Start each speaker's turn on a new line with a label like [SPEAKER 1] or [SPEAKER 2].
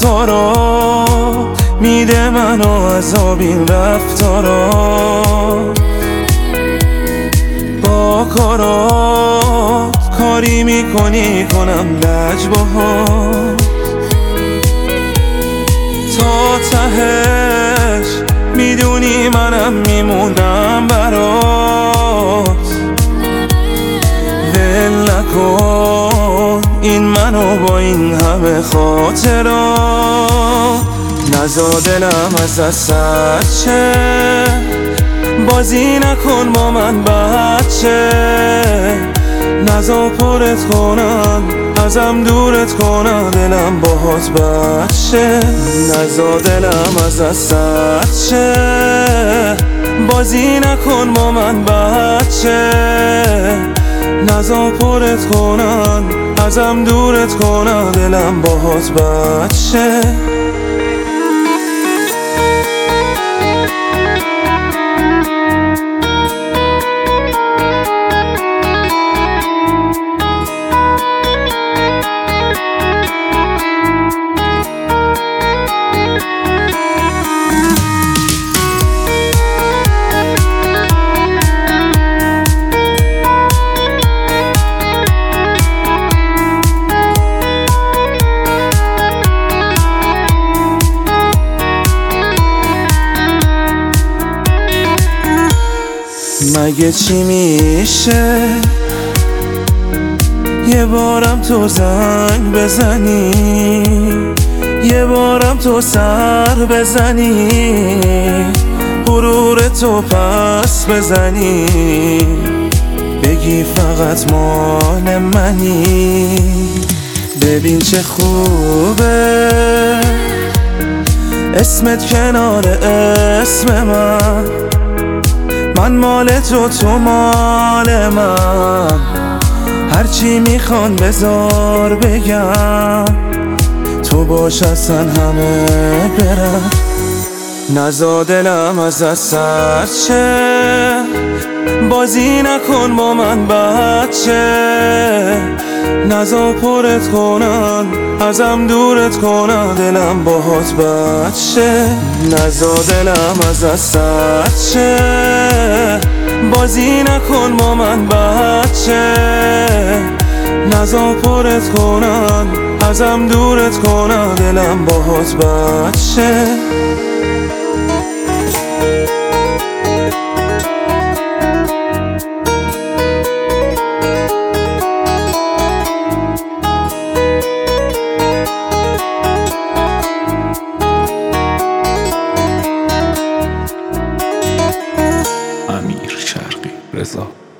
[SPEAKER 1] رفتارا میده منو عذاب این رفتارا، با کارات کاری میکنی کنم لجباهات، تا تهش میدونی منم میمونم برات. ول نکن این منو با این همه خاطرات، نزا دلم از دستت شه، بازی نکن با من بچه، نزا پرت کنم ازم دورت کنم دلم باهات بچه، نزا دلم از دستت شه، بازی نکن با من بچه، نزا پرت کنم ازم دورت کنم دلم باهات بچه. مگه چی میشه یه بارم تو زنگ بزنی، یه بارم تو سر بزنی، غرور تو پس بزنی، بگی فقط مال منی. ببین چه خوبه اسمت کنار اسم من مال تو تو مال من، هرچی میخوان بذار بگم، تو باش اصلا همه برم. نزا دلم از دستت شه، بازی نکن با من بچه، نزا پرت کنم ازم دورت کنم دلم باهات بچه، نزا دلم از دستت شه، بازی نکن با من بچه، نزا پرت کنم ازم دورت کنم دلم باهات بچه.
[SPEAKER 2] امیر شرقی رضا